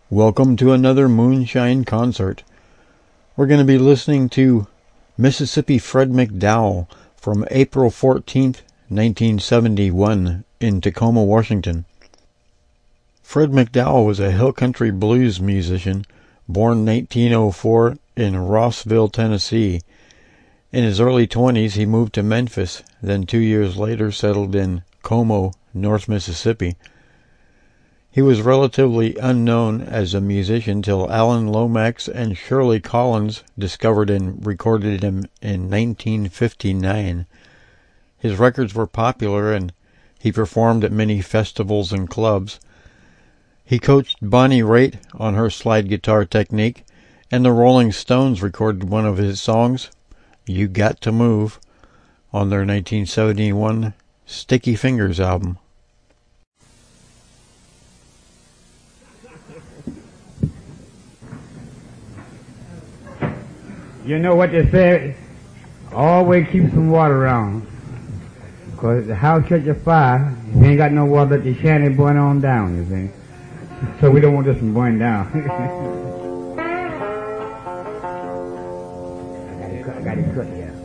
Welcome to another Moonshine concert. We're going to be listening to Mississippi Fred McDowell from April 14th, 1971 in Tacoma, Washington. Fred McDowell was a hill country blues musician born 1904 in Rossville, Tennessee. In his early 20s, he moved to Memphis, then 2 years later settled in Como, North Mississippi. He was relatively unknown as a musician till Alan Lomax and Shirley Collins discovered and recorded him in 1959. His records were popular and he performed at many festivals and clubs. He coached Bonnie Raitt on her slide guitar technique, and the Rolling Stones recorded one of his songs, You Got to Move, on their 1971 Sticky Fingers album. You know what they say, always keep some water around. Because the house catch a fire, if you ain't got no water, let your shanty burn on down, you see. So we don't want this one burn down. I got it cut here.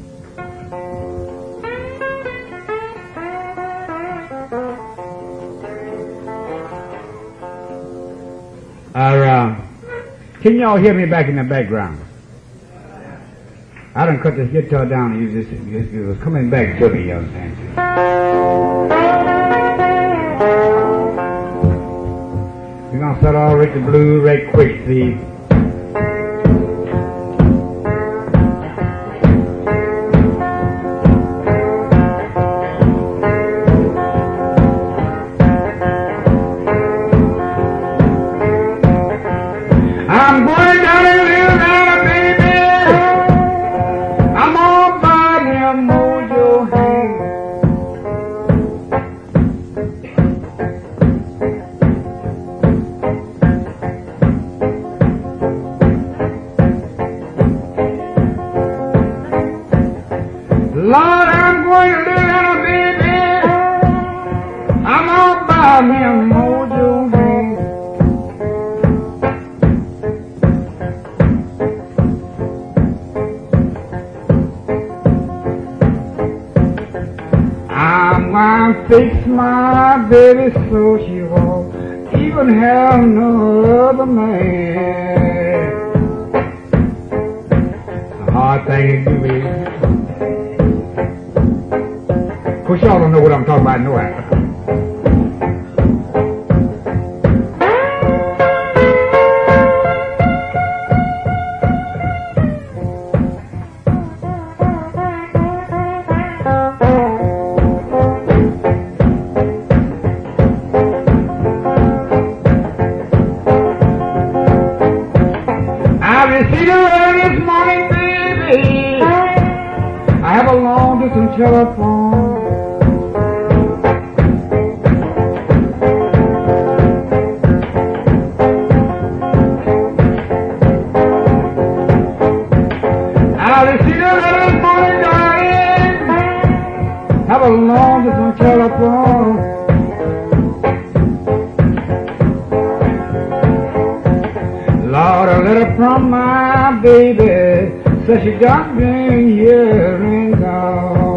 Can y'all hear me back in the background? I done cut this guitar down and it was coming back to me, you understand? We're gonna start all right the blues right quick, see. I'm going down a little ladder, baby. I'm on by them mojo hands. Lord, I'm going to live out, baby. I'm on by them mojo hands. I'm gonna fix my baby so she won't even have no other man. It's a hard thing to do, baby. Of course, y'all don't know what I'm talking about, no I. I received a letter this morning, baby. I have a long distance telephone. I received a letter this morning, darling. Have a long distance telephone. Lord, a letter from my baby says she got me here and gone.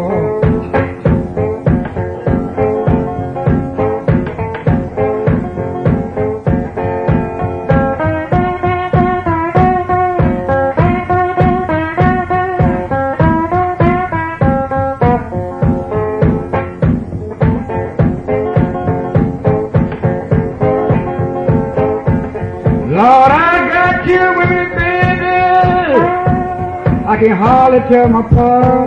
Lord, I got you with me, baby. I can hardly tell my part.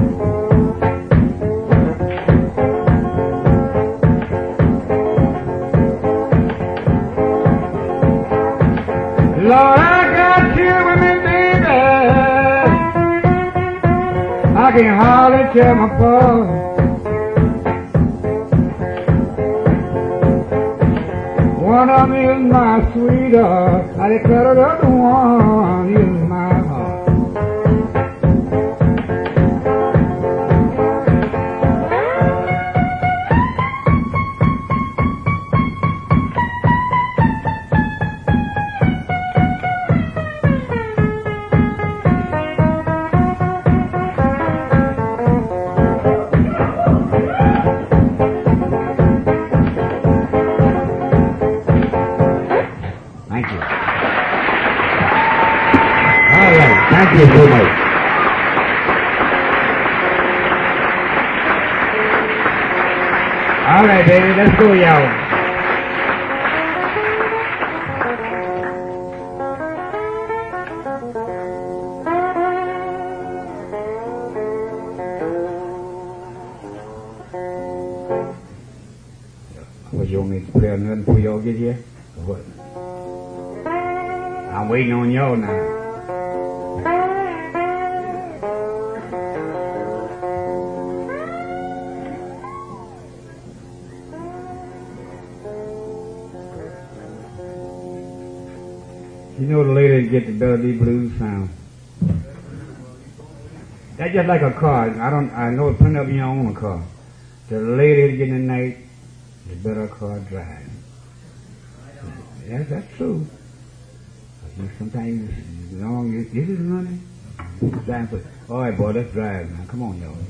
Lord, I got you with me, baby. I can hardly tell my part. One of them is my sweetheart, I declare the other one is my heart. Thank you so much. All right, baby, let's go, y'all. What, you want me to play another before y'all get here? Or what? I'm waiting on y'all now. You know the lady that get the Melody Blues sound. That's just like a car. I know plenty of you own a car. The lady that get in the night, the better car drive. Yes, that's true. Sometimes you know, this is running. All right, boy, let's drive now. Come on, y'all.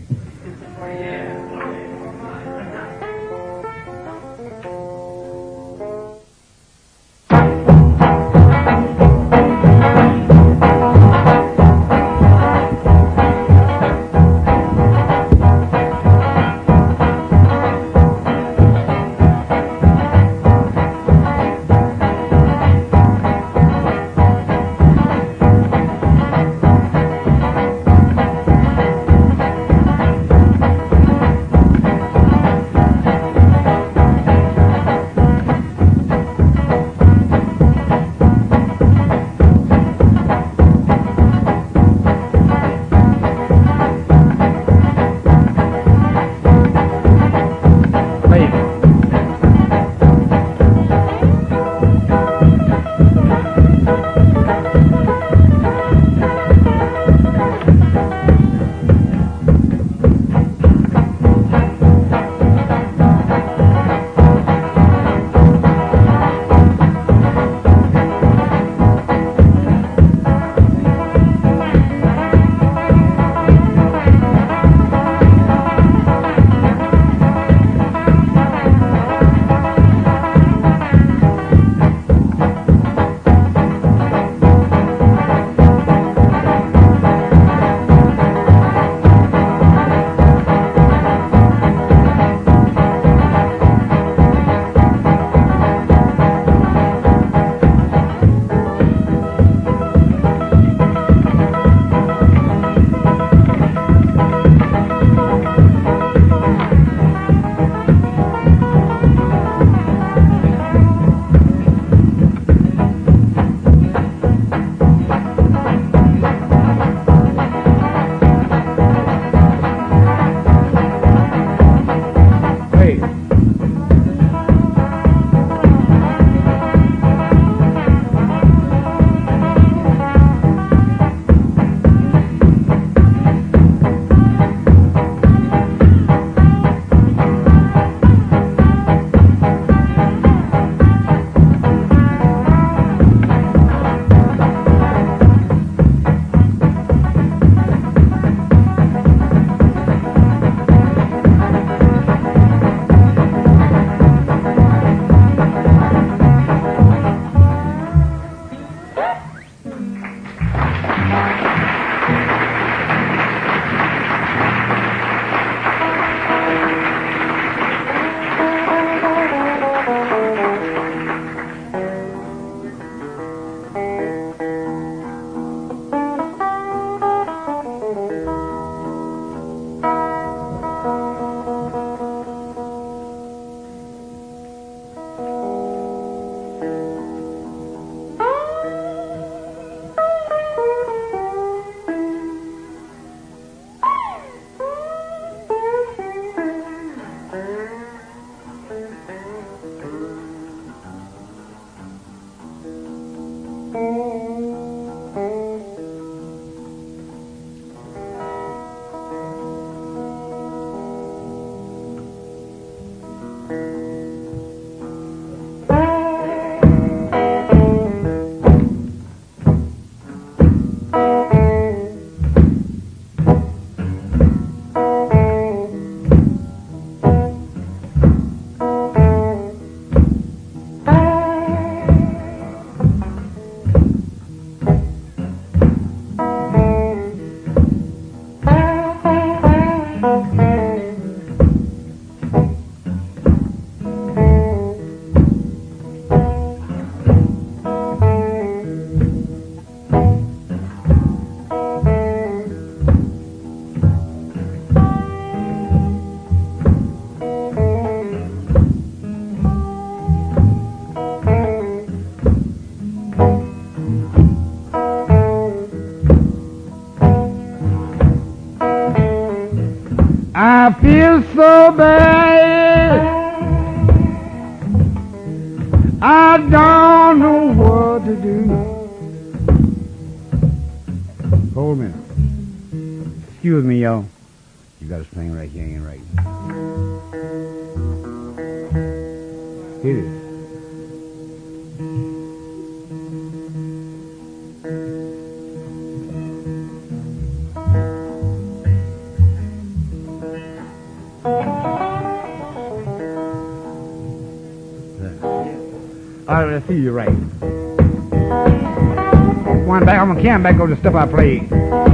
don't know what to do. Hold a minute. Excuse me, y'all. You got a string right here, ain't right? Hit it. All right, let's see you right. One back, I'm gonna count back over the stuff I played.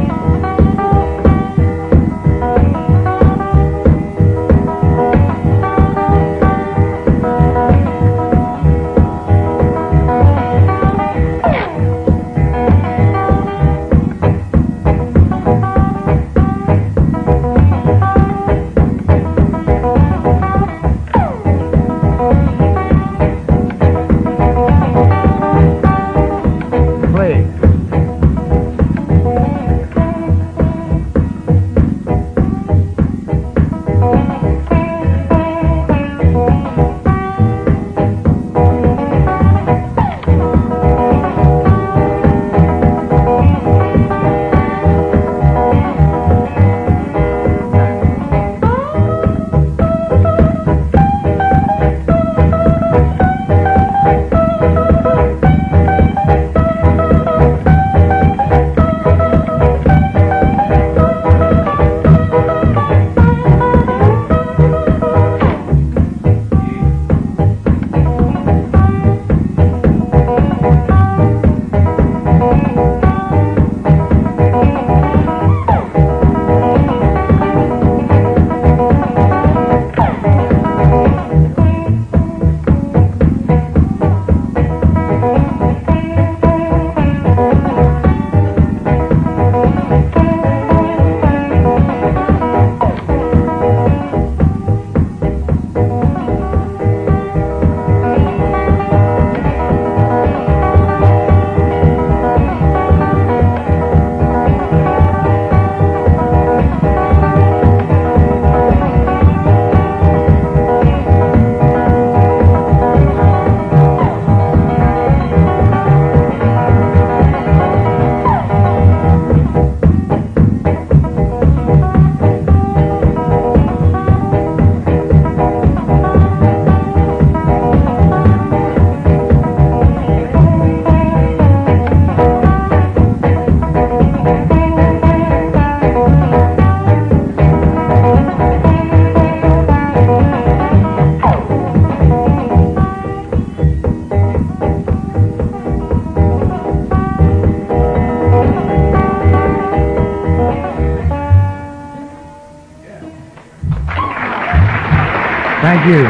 Thank you.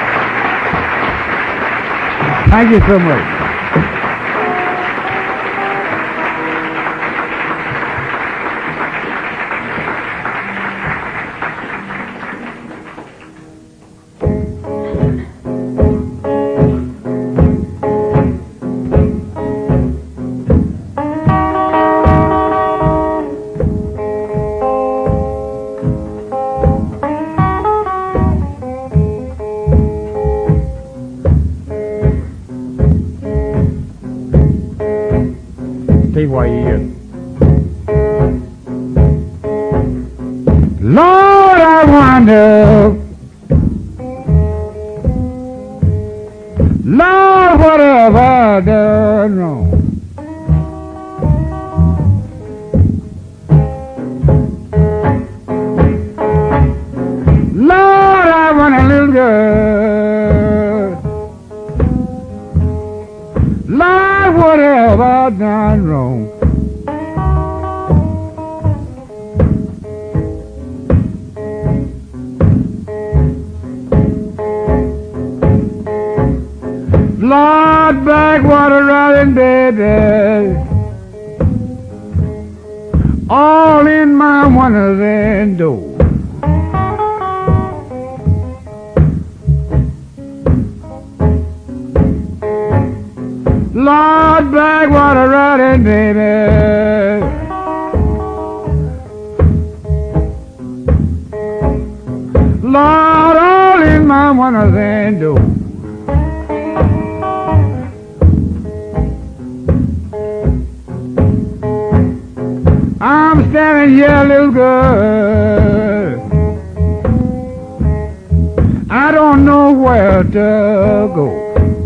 Thank you so much. Stay while you're here. Lord, I wonder, Lord, what have I done wrong? Lord, I want a little girl. Lord, what have I done wrong? Lord, backwater riding, baby, all in my windows and doors. Lord, backwater riding, baby, Lord, all in my windows and doors. yeah, little girl, I don't know where to go.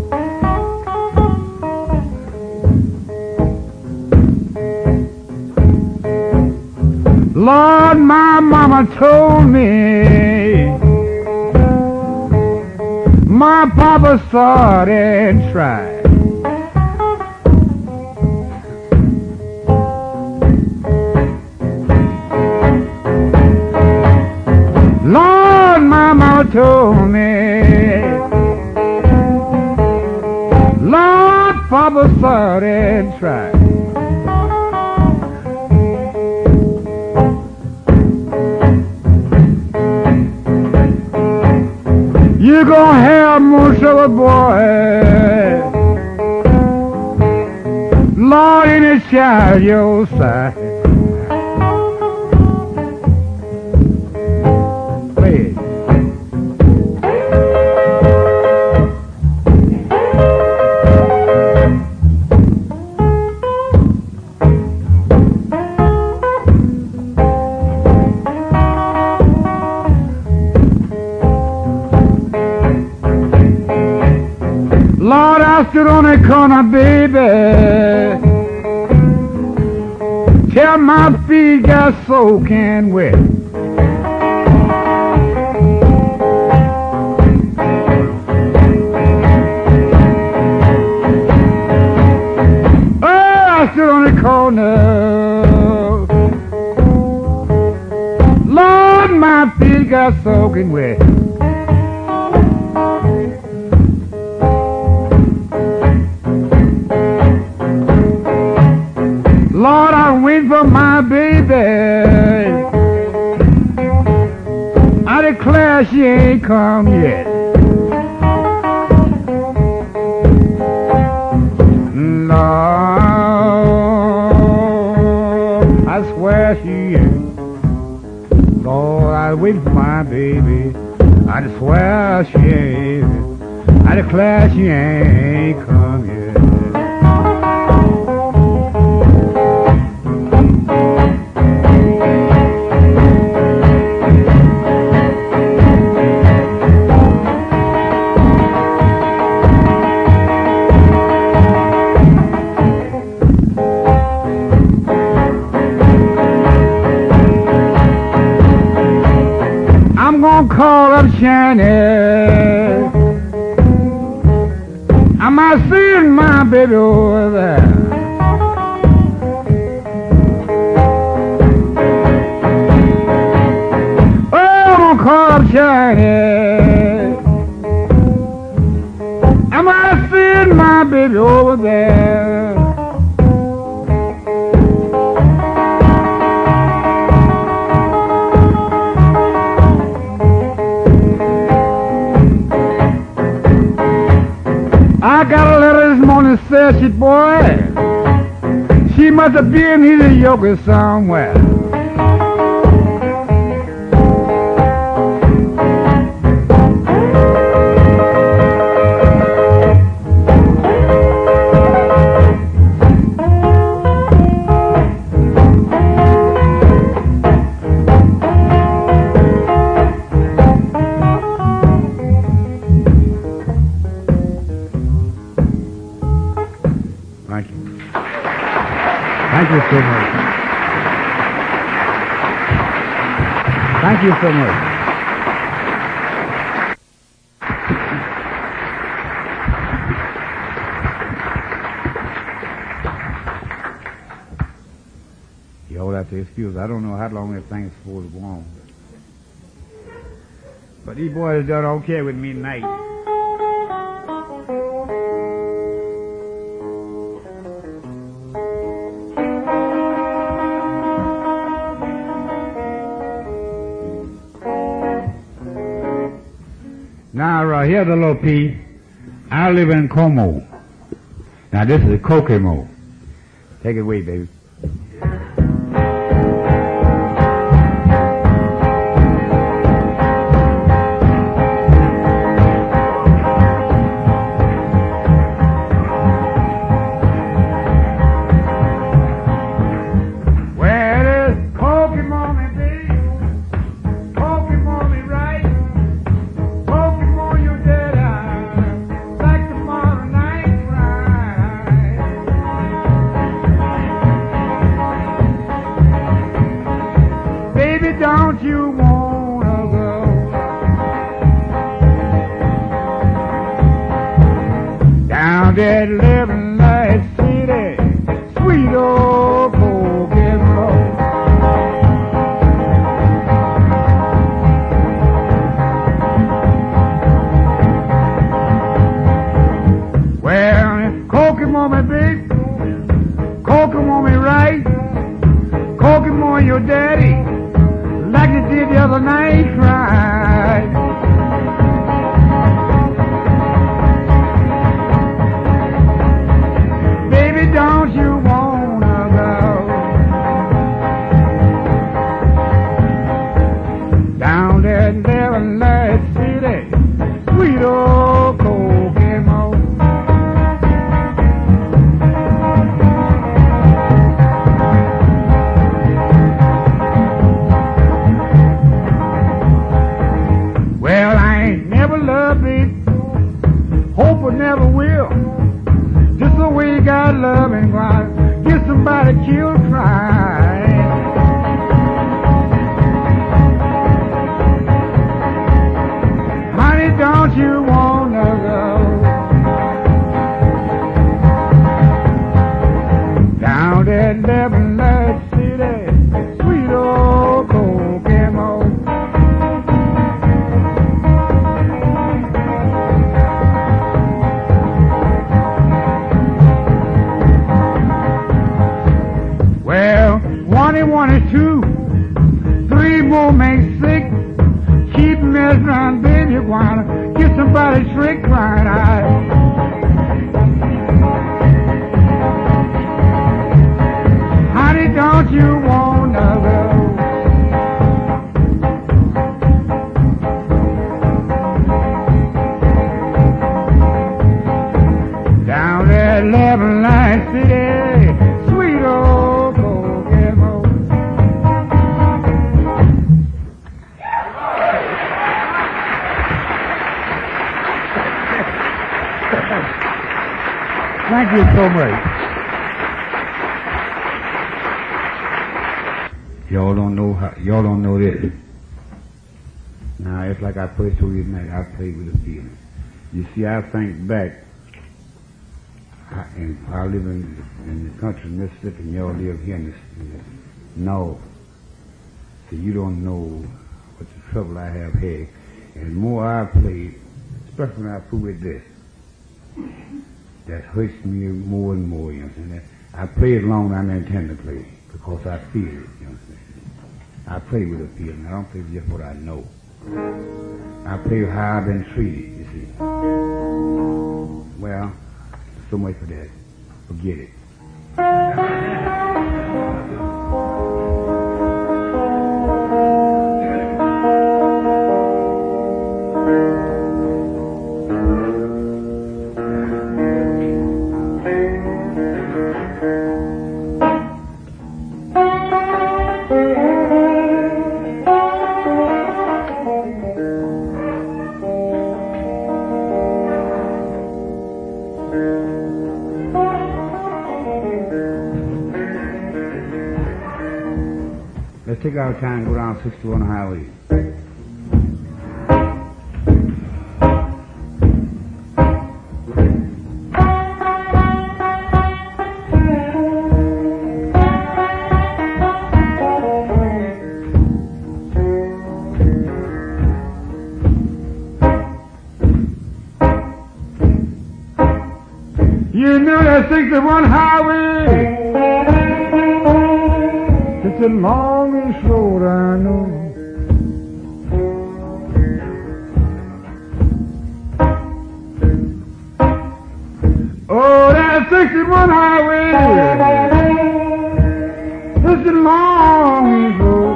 Lord, my mama told me, my papa saw it and tried. Lord, my mama told me, Lord, papa saw it and tried. You gonna have most of a boy, Lord, in a child your side. Play it. Lord, I stood on the corner, baby, till my feet got soaking wet. Oh, I stood on the corner, Lord, my feet got soaking wet. Lord, I wait for my baby. I declare she ain't come yet. Lord, I swear she ain't. Lord, I wait for my baby. I swear she ain't. I declare she ain't come yet. I'm gonna call up Shani. I might see my baby over there. Oh, I'm gonna call up Shani. I might see my baby over there. I got a letter this morning says she, boy, she must have been in the yoga somewhere. Thank you. Thank you so much. Thank you so much. You'll have to excuse. I don't know how long this thing's supposed to go on. But these boys done okay with me tonight. Now, here's a little piece. I live in Como. Now, this is Kokomo. Take it away, baby. Well, it's Kokomo. Down that living light city, sweet old Kokomo. Well, Kokomo me big, Kokomo me right, Kokomo your daddy, like you did the other night, right? Baby, don't you wanna go down that living light city, sweet old Kokomo? Well, I ain't never loved it, hope I never will. Just the way God love and God, get somebody killed crying. Honey, don't you wanna go down that living light city, sweet old Kokomo? Well, 1 and 1 is 2, 3 more makes 6. Keep messing around, baby, wanna get somebody trick crying out. Honey, don't you wanna go down that 11 line city, sweet old Kokomo? Thank you so much. Y'all don't know this. Now, it's like I first told you tonight, I played with a feeling. You see, I think back, and I live in the country of Mississippi, and y'all live here in the north. So you don't know what the trouble I have had. And the more I played, especially when I fool with this, that hurts me more and more, you understand? I play it long than I intend to play, because I feel it, you understand? I play with a feeling. I don't play just what I know. I play how I've been treated, you see. Well, so much for that. Forget it. Let's take our time and go down 61 Highway. You know that 61 Highway, it's the longest road I know. Oh, that 61 Highway, it's the longest road.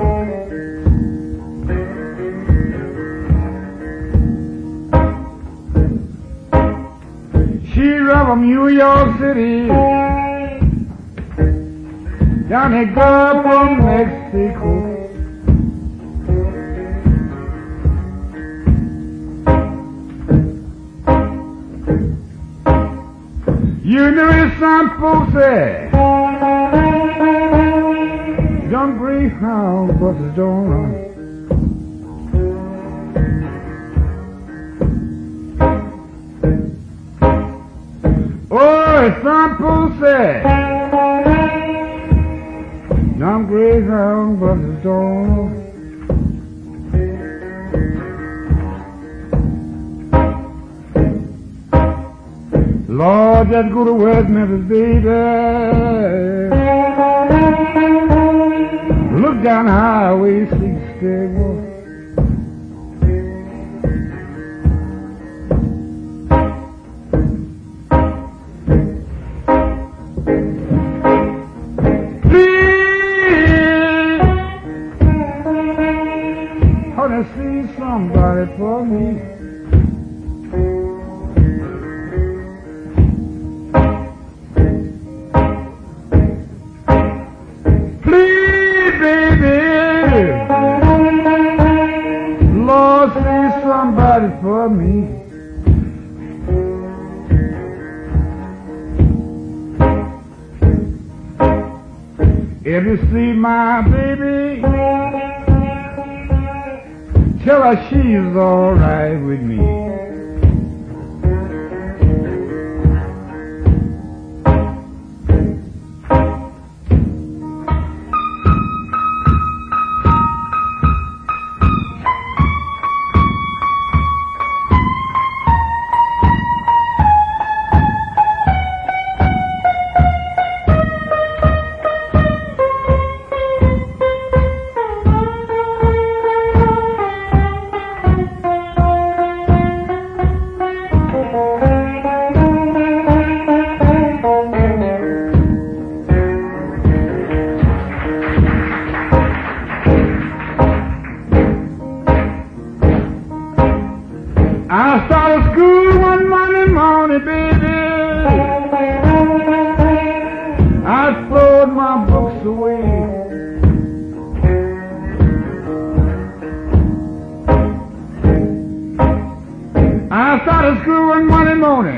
She run from New York City down the Gulf of Mexico. You know there's some folks there, young greyhound buses don't run. as some people say, some greyhound buses don't. Lord, just go to West Memphis, baby. Look down Highway 61. See somebody for me. Please, baby, Lord, see somebody for me. If you see my baby, tell her she's all right with me. I started school one Monday morning, baby. I throwed my books away. I started school one Monday morning.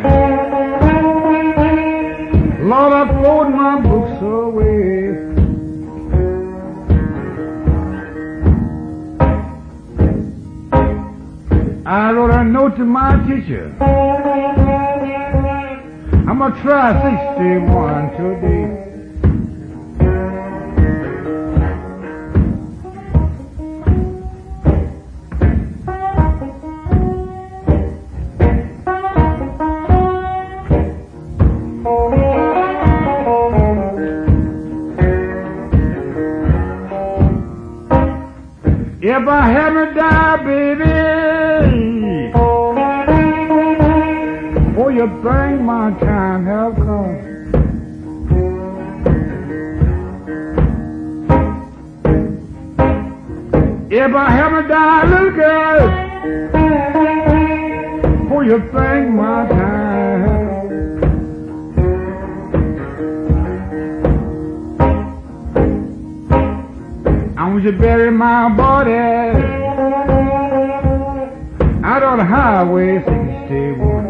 Lord, I throwed my books away. I wrote a note to my teacher. I'm gonna try 61 today. If I haven't died, baby, oh, you think my time have come. If I haven't died, little girl, oh, you think my time have come. I want you to bury my body out on the Highway 61.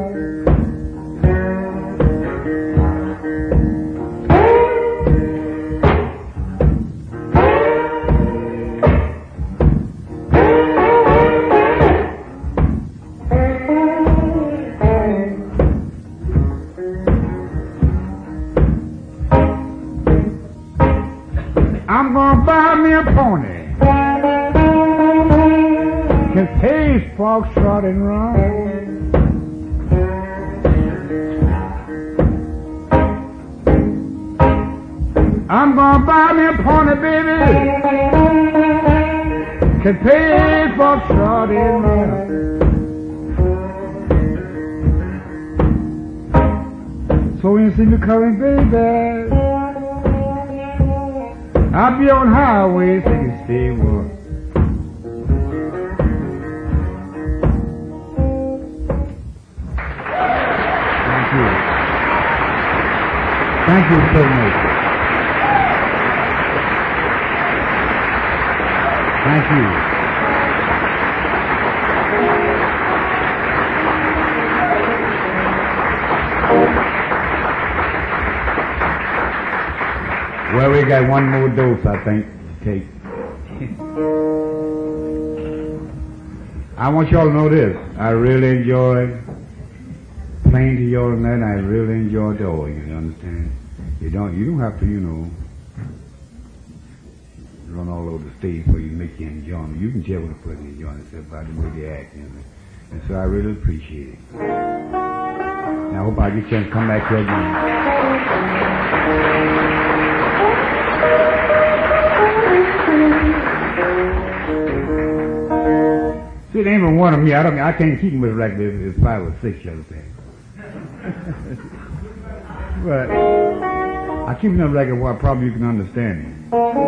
I'm gonna buy me a pony, can taste foxtrot and run. I'm gonna buy me a pony, baby, can taste foxtrot and run. So when you see me coming, baby, I'll be on Highway 61. Thank you. Thank you so much. Thank you. Well, we got one more dose, I think, to take. I want y'all to know this. I really enjoy plain to you all tonight. I really enjoyed the all. You understand? You don't have to, run all over the stage for you to make you enjoy them. You can tell what a person enjoying themselves by the way they act. And so I really appreciate it. And I hope I get a chance to come back here again. See, there ain't but one of me. I can't keep them with like there's 5 or 6, you understand? But I keep them up like a while, probably you can understand me.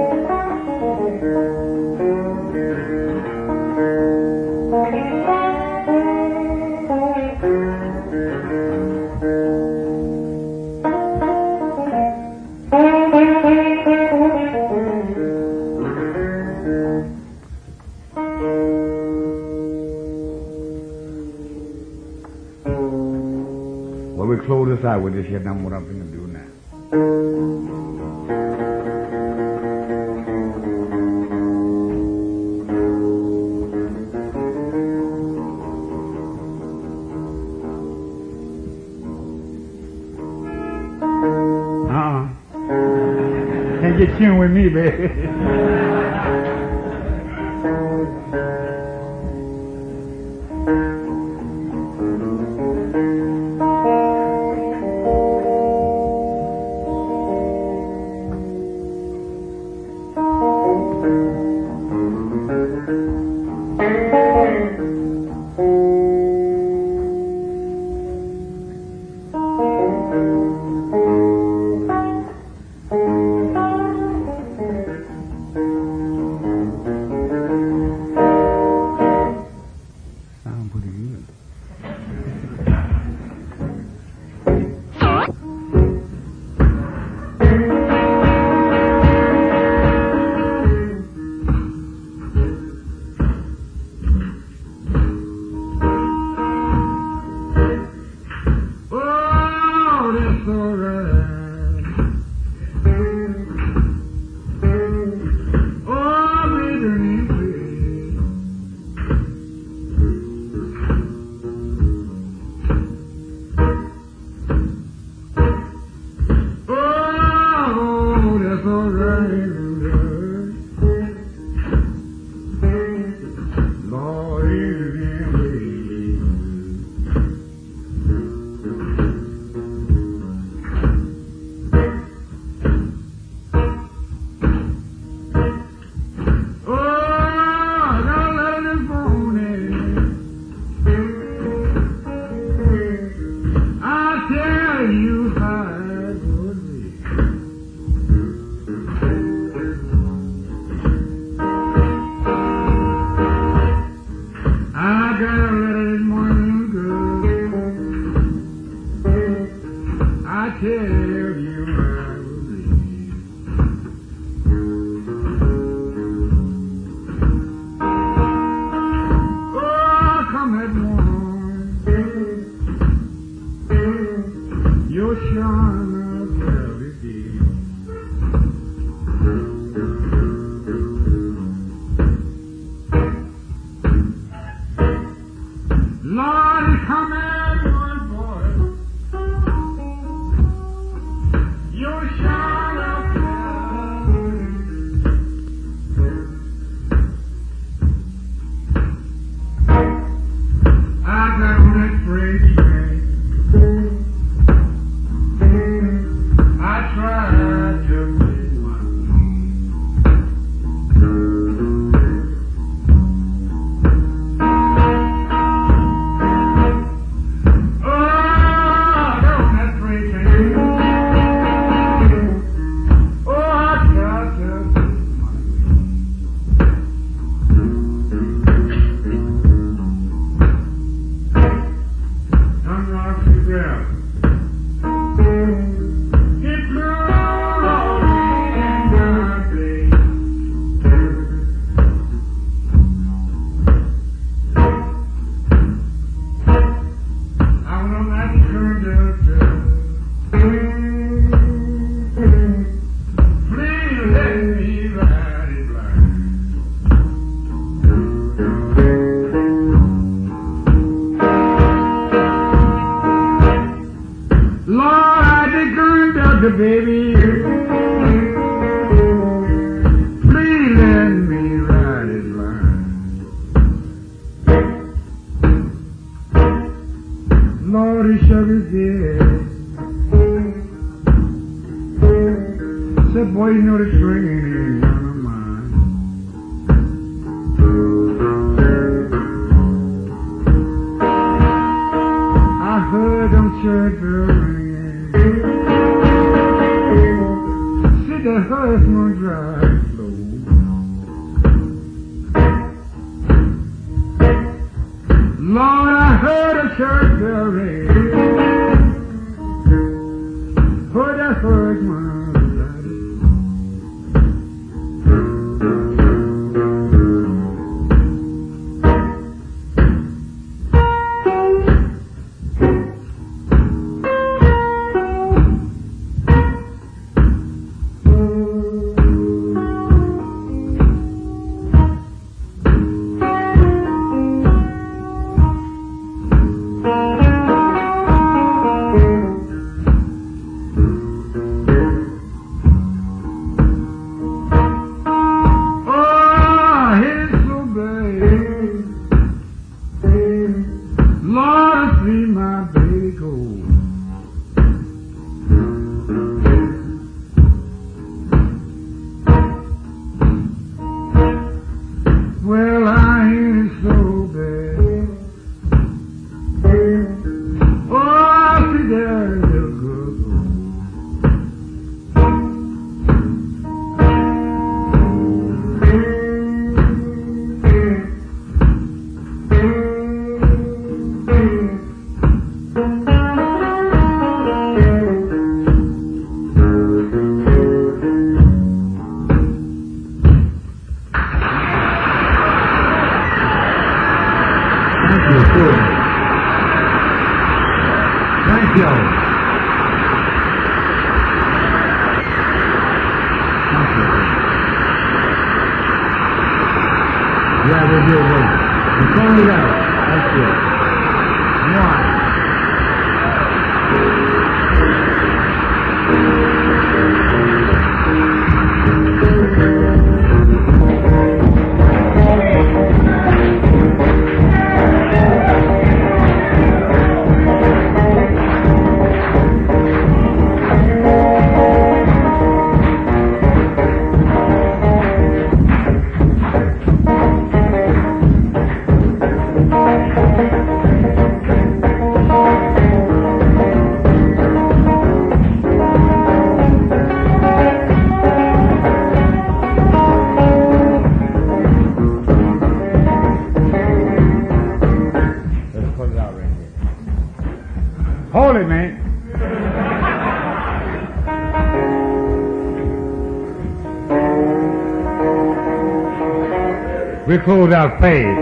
Well, we close this out with this here, now what I'm going to do now. Can't get tuned with me, baby. Lord, come in, my boy. got the gun, Delta, baby. Please let me ride it line. Lord, he shook his head. Said, boy, you know the train ain't none of mine. I heard them church bells ringing. Said the husband drive slow. Lord, I heard a church bell ring. Heard that husband. We close out faith.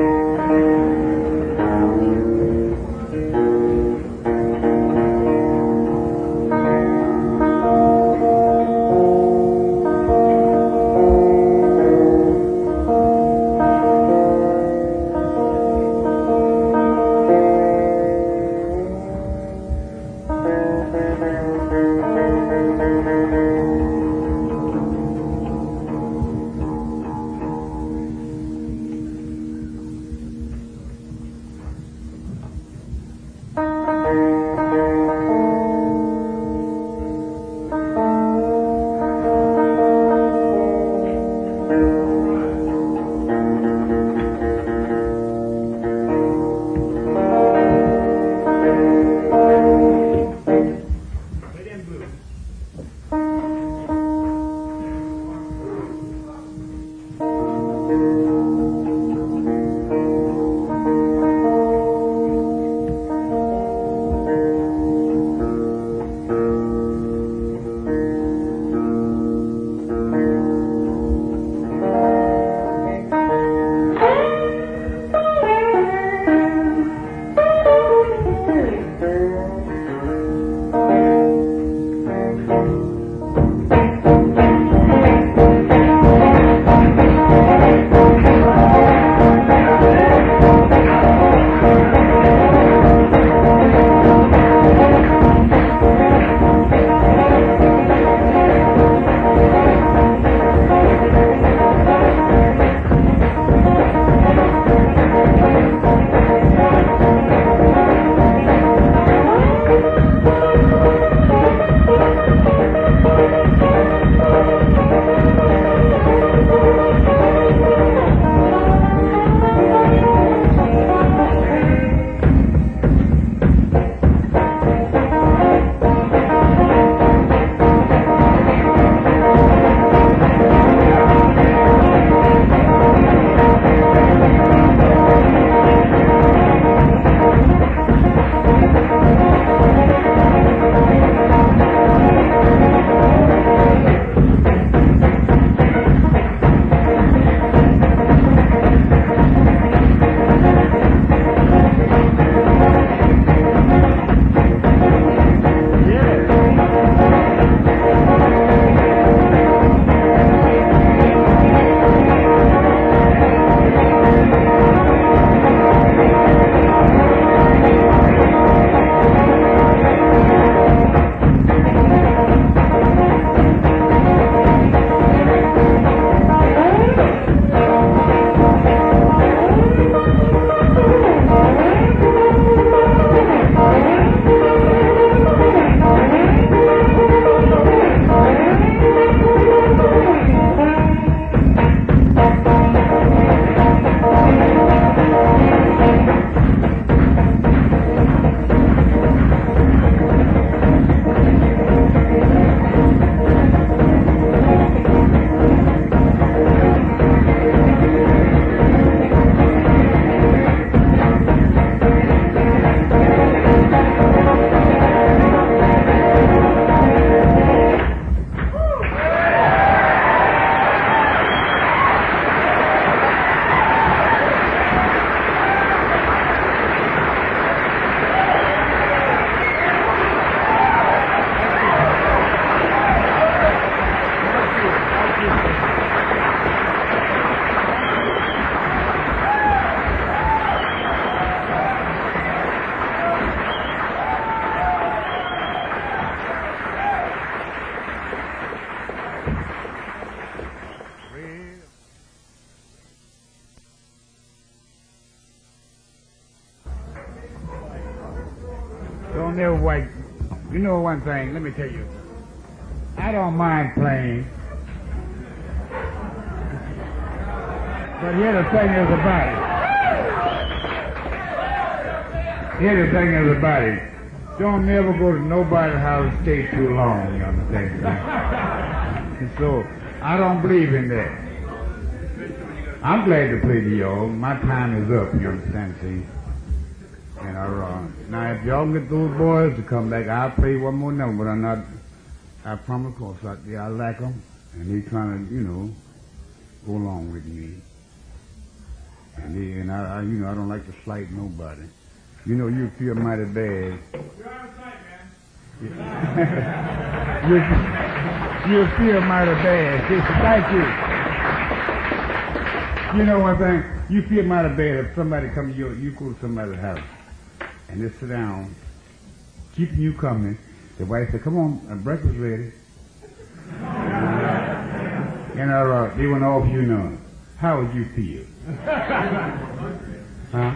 don't never like, you know one thing, let me tell you. I don't mind playing. But here's the thing is about it. Here's the thing is about it. Don't never go to nobody's house and stay too long, you understand? And so, I don't believe in that. I'm glad to play to y'all. My time is up, you understand, see? And now if y'all get those boys to come back, I'll play one more number, but I'm not, I promise, cause I like them, and they trying to, go along with me. And I don't like to slight nobody. You feel mighty bad. You're out of sight, man. You feel mighty bad. Thank you. You know one thing? You feel mighty bad if somebody comes to you go to somebody's house and they sit down, keeping you company. The wife said, "Come on, breakfast ready." And they went off, How would you feel? Huh?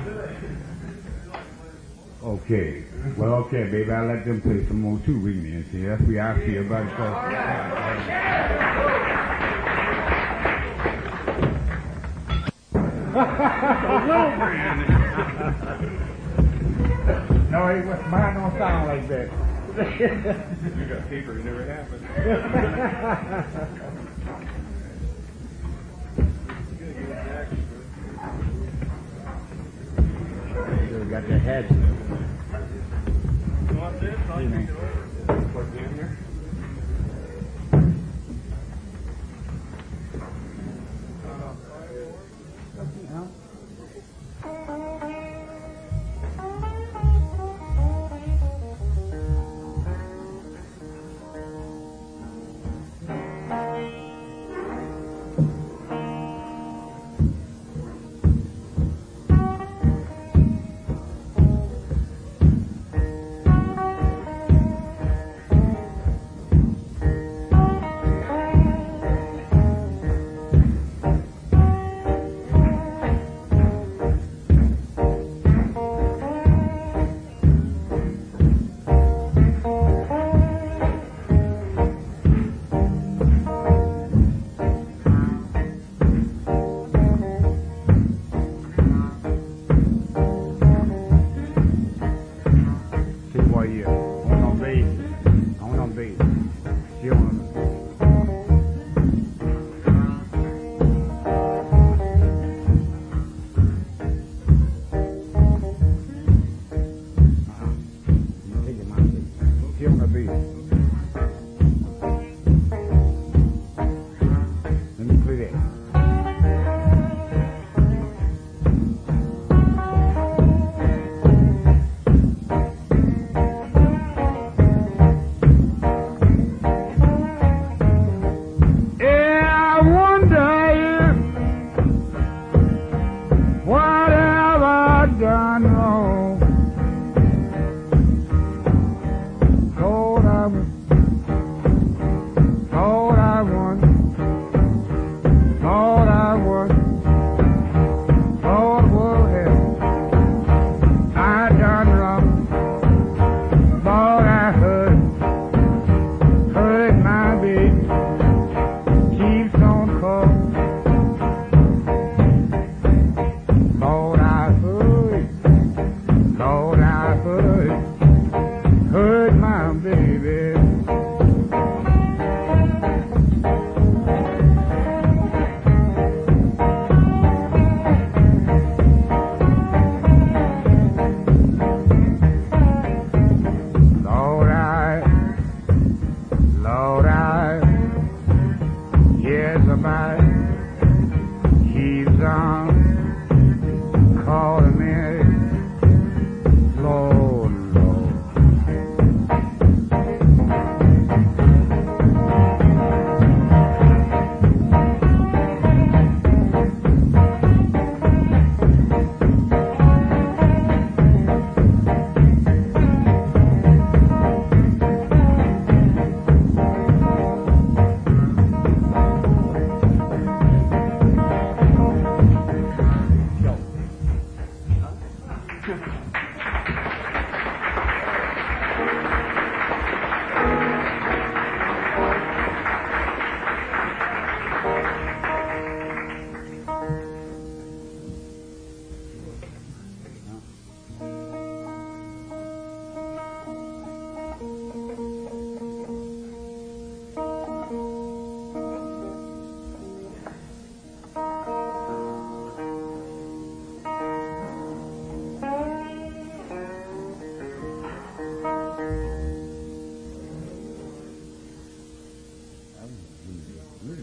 Okay. Well, okay, baby, I'll let them play some more too with me and see. That's the way I feel about it. No, mine don't sound like that. You got paper, it never happened. You got your head. You want this? I'll give you it. Plug it in here.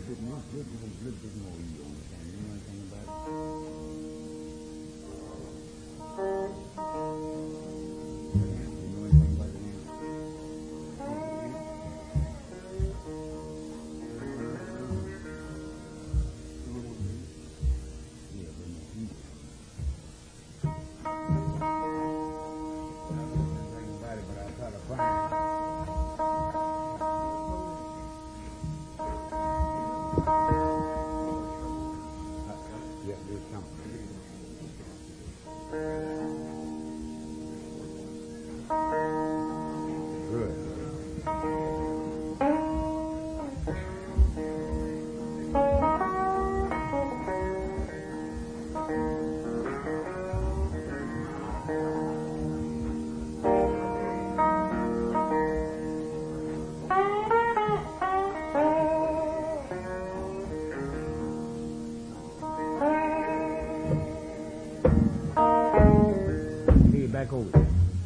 Back over.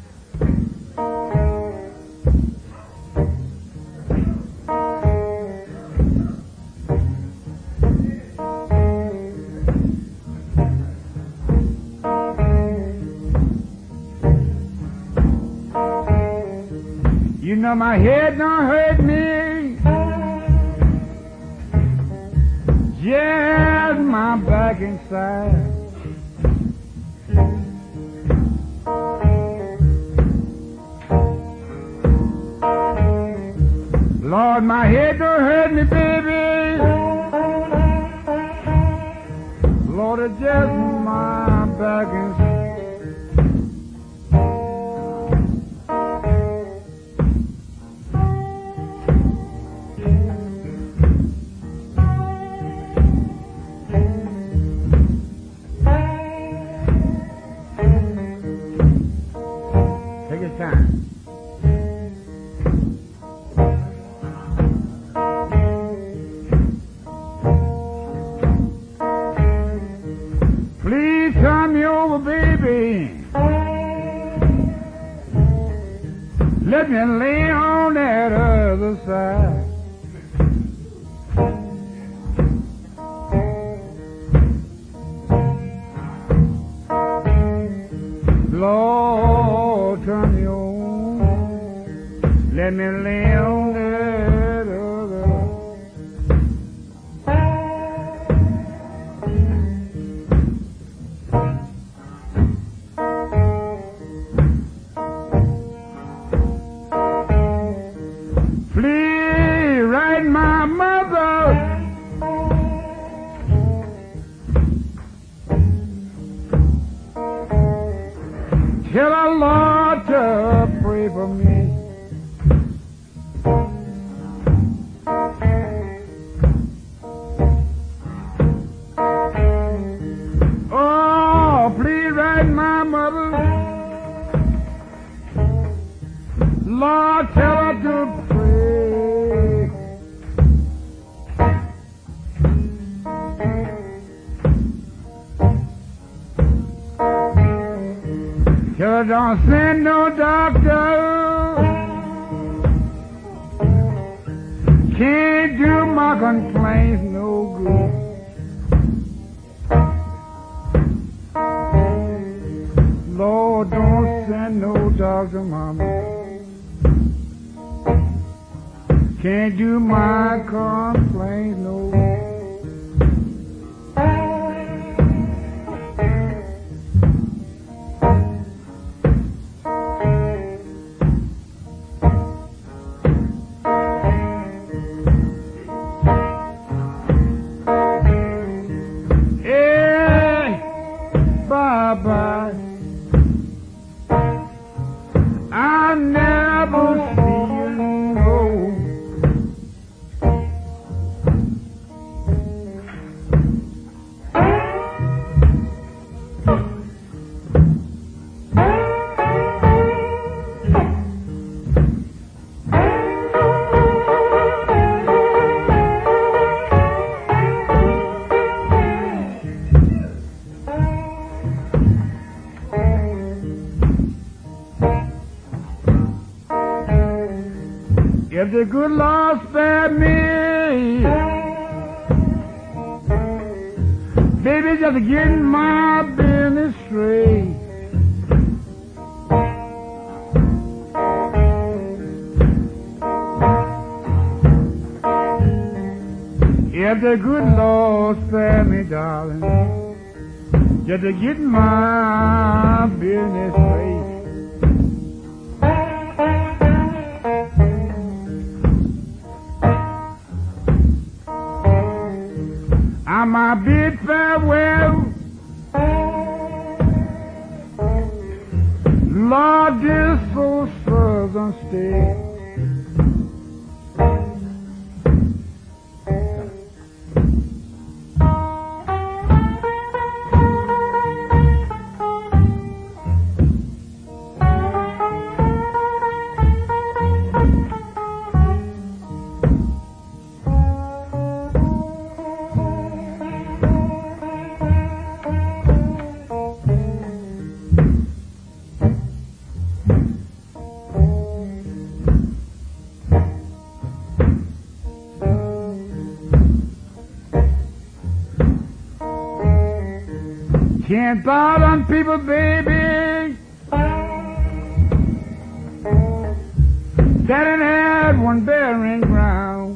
You know my head don't hurt me, just my back inside. Lord, my head don't hurt me, baby. Lord, it's just my back inside. Take your time. Please turn me over, baby. Let me lay on that other side. Lord, turn me on. Let me lay on that other Please write my mother. Tell her, Lord, to pray for me. Oh, please write my mother. Lord, tell her to pray. Tell her don't send no doctor. Can't do my complaints no good. Lord, don't send no doctor, mama. Can't do my complaints no good. Bye-bye. I'll never see you no. If the good Lord spare me, Baby, just getting my business straight. If the good Lord spare me, darling, just to get my business straight. I might bid farewell, Lord, this so southern state. Can't thought on people, baby, that ain't had one bearing ground.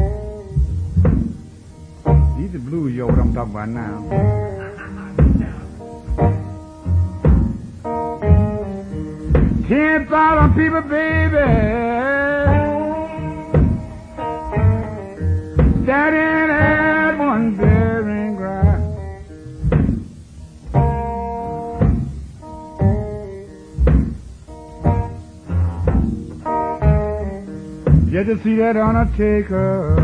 These are blues, yo, what I'm talking about now. Can't thought on people, baby, that ain't had one bearing ground. Just to see that undertaker,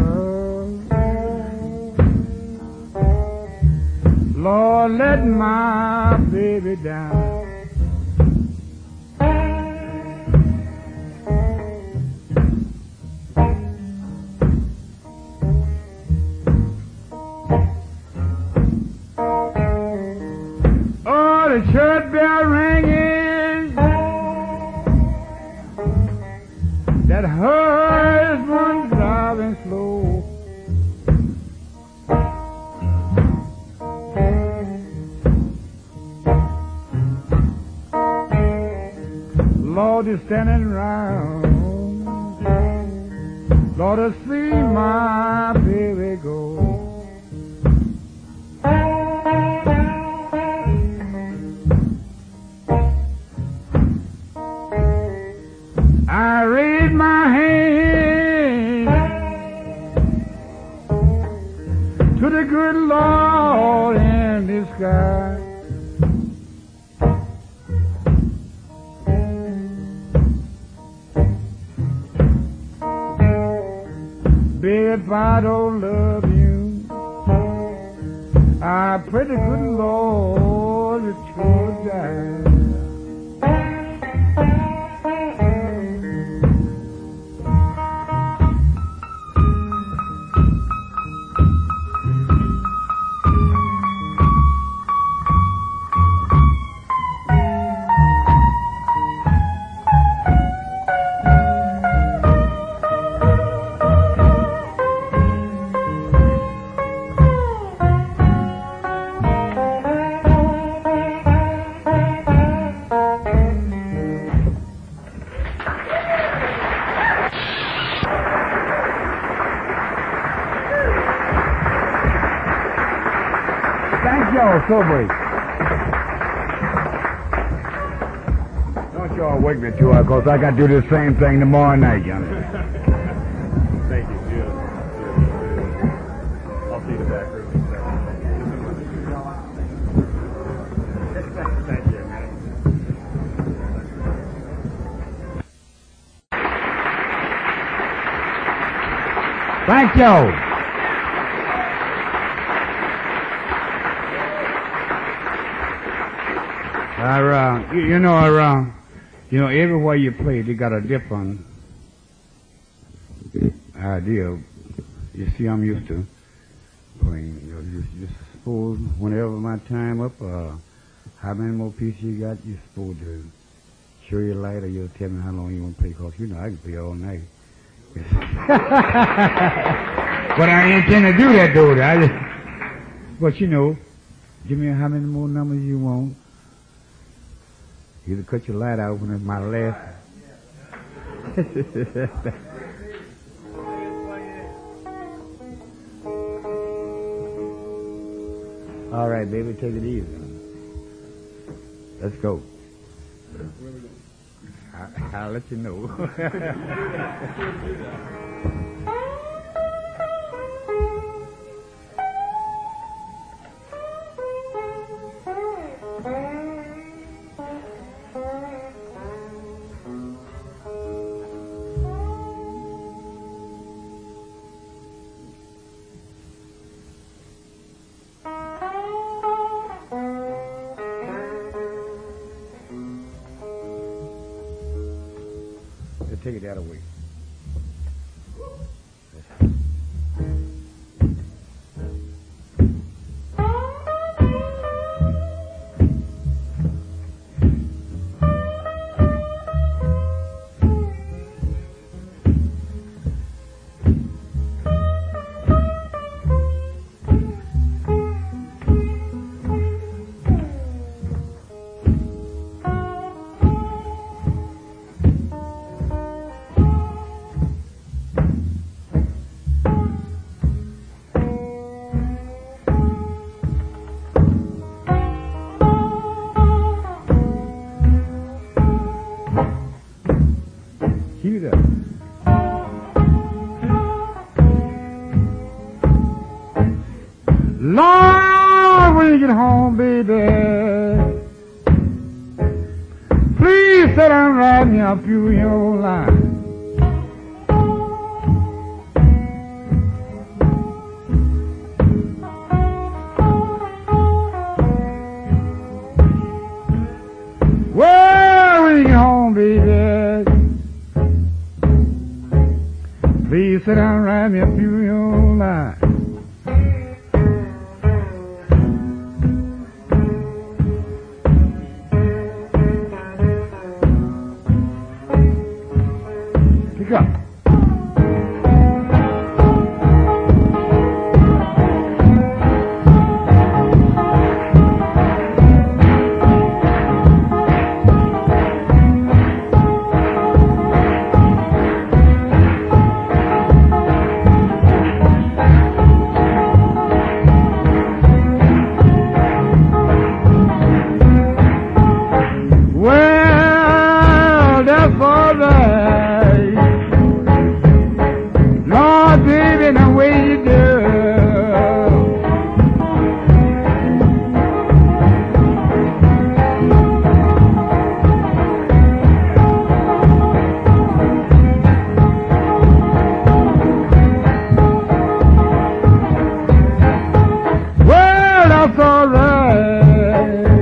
Lord, let my baby down. Oh, the church bell ringing, that husband driving slow. Lord is standing around, Lord, to see my baby go. I raise my hand to the good Lord in the sky. Baby, if I don't love you, I pray the good Lord that you'll die. Thank y'all so much. Don't y'all wake me too hard, because I got to do the same thing tomorrow night, Johnny. Thank you, Jim. I'll see you in the back room. Thank you, man. Thank y'all. Everywhere you play, they got a different idea. You see, I'm used to playing. You suppose whenever my time up, how many more pieces you got, you're supposed to show your light, or you'll tell me how long you want to play, because I can play all night. But I ain't intend to do that, though. But Give me how many more numbers you want. You cut your light out when it's my last. All right, baby, take it easy. Let's go. I'll let you know. Take it that away. Keep it up. Lord, when you get home, baby, please sit down and ride me up through your line. Well, when you get home, baby, please sit down and ride me up through your line. Pick up. Well, that's all right. Lord, baby, the way you do. Well, that's all right.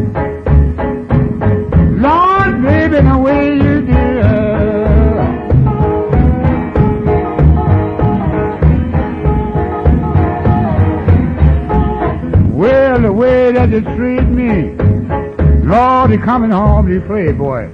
Lord, baby, the way you do. Well, the way that you treat me, Lord, you're coming home to play, boy.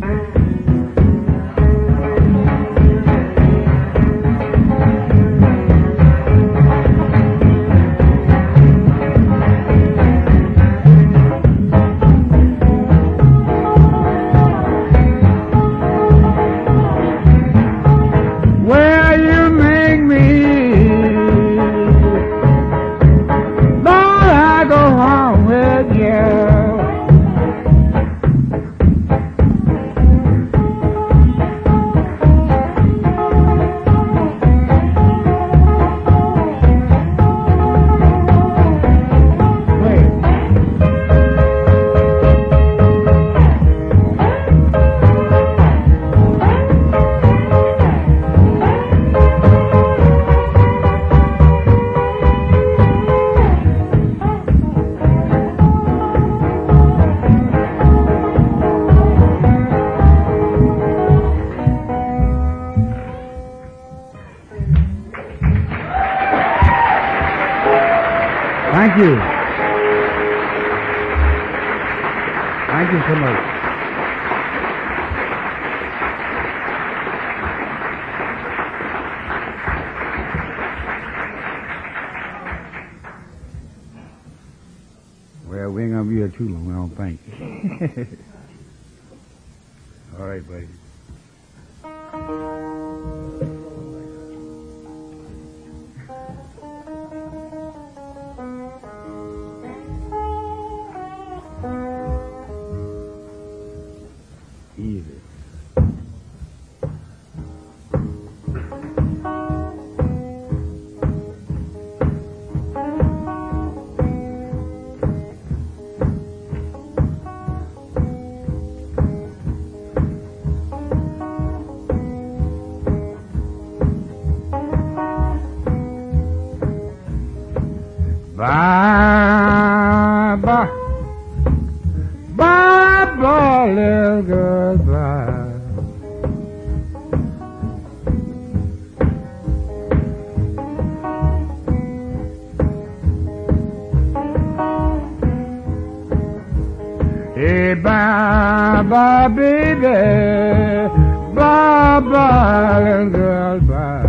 Well, you make me, Lord, I go home with you. Thank you. Thank you so much. Well, here too long, I don't think. All right, buddy. Easy. Bye, bye, bye, bye, little girl, bye. Hey, bye, bye, baby, bye, bye, little girl, bye.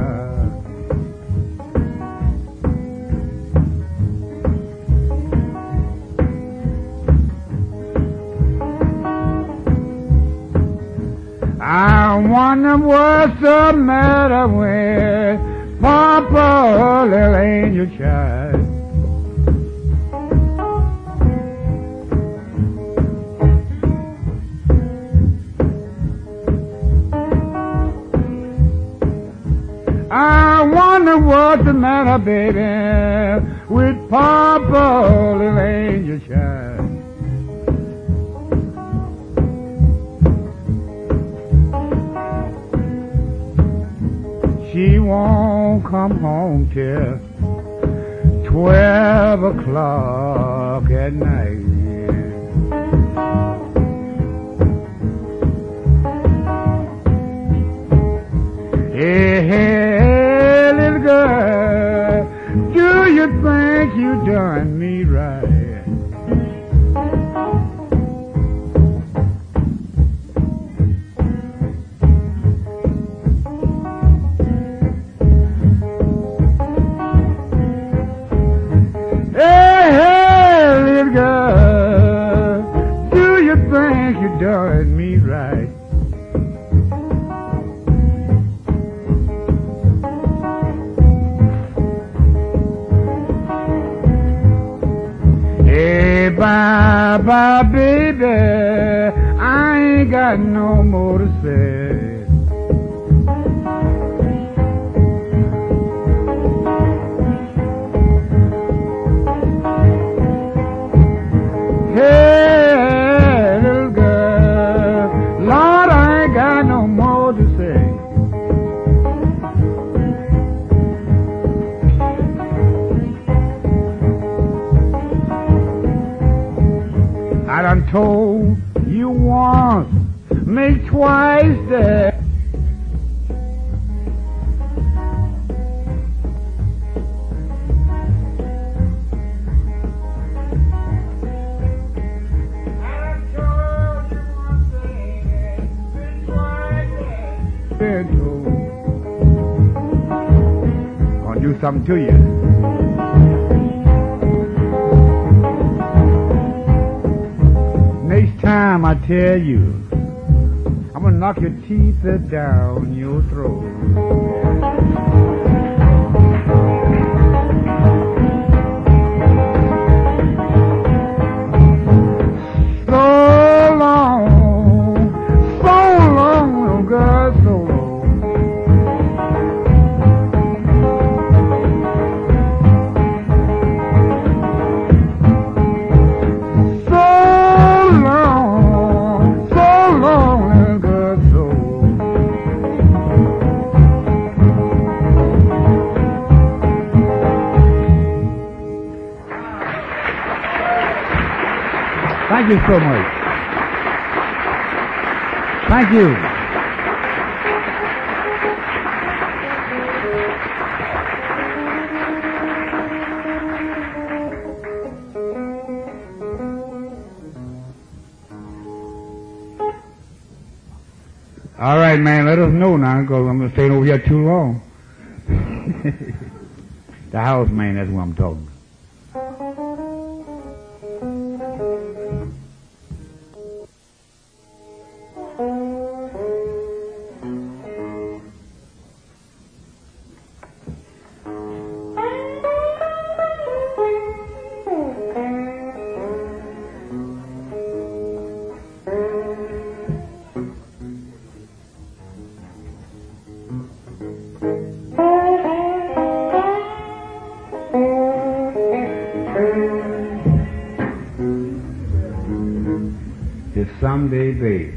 I wonder what's the matter with Papa, little angel child. I wonder what's the matter, baby, with Papa, little angel child. She won't come home till 12 o'clock at night. Hey, hey, little girl, do you think you done me right? Done me right. Hey, bye, bye, baby, I ain't got no more to say. Hey, I done told you once, make twice that. I done told you once, make twice that. Gonna do something to you. Next time I tell you, I'm gonna knock your teeth down your throat. So long, little girl, so long. Thank you so much. Thank you. All right, man, let us know now, because I'm going to stay over here too long. The house man, that's what I'm talking about. someday, baby.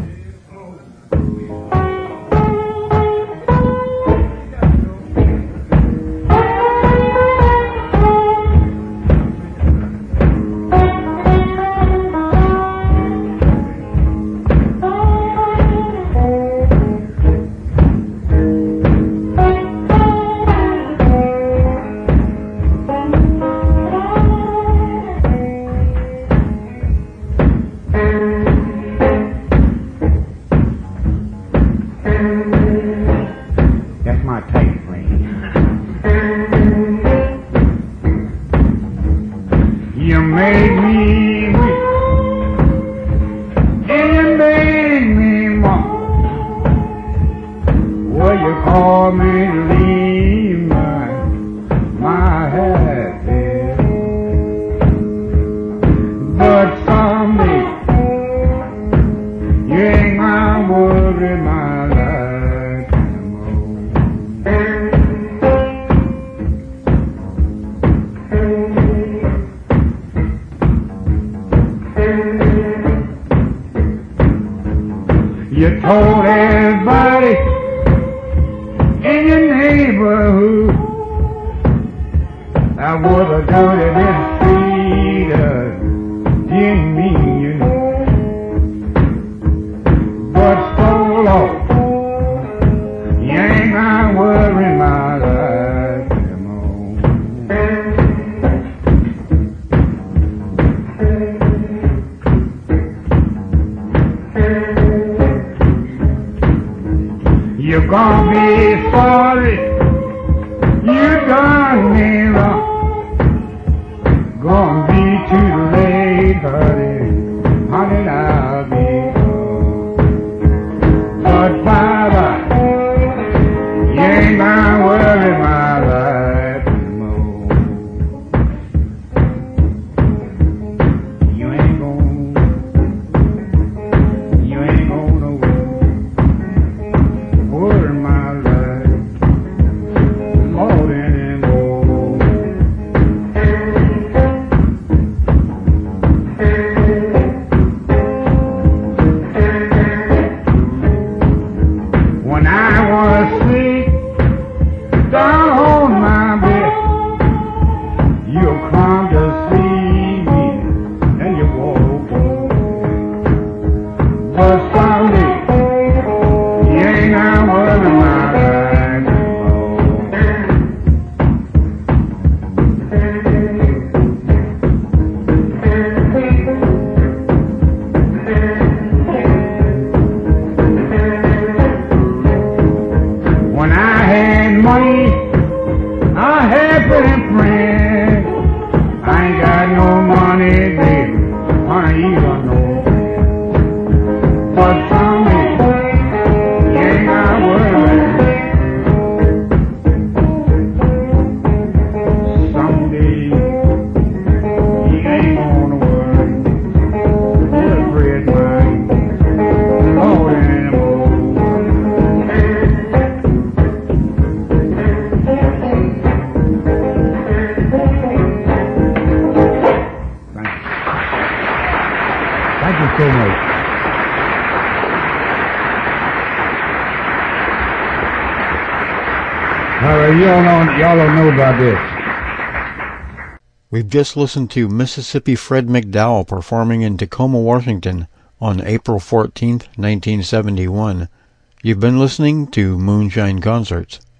That's my tape playing. You made me weak, and you made me walk. Well, you called me to leave my happy. But someday, you ain't my worry, my life anymore. You told everybody in your neighborhood I was a dirty mistreater, didn't mean you, but so long, you ain't my worry, my life anymore. You're gonna be sorry you done me wrong. Gonna be too late, honey, honey, I'll be gone. But Father, you ain't gonna worry my life anymore. You ain't gonna worry my life more than anymore. When I was asleep down on my bed, you come to see me and you woke up. But someday you ain't gonna worry my life When I had money, I had pretty friends. I ain't got no money, baby, I ain't even know. But someday, you ain't gonna worry. Someday, you ain't gonna worry. Little bread mine, Lord anymore. Thank you so much. All right, y'all don't know about this. We've just listened to Mississippi Fred McDowell performing in Tacoma, Washington on April 14th, 1971. You've been listening to Moonshine Concerts.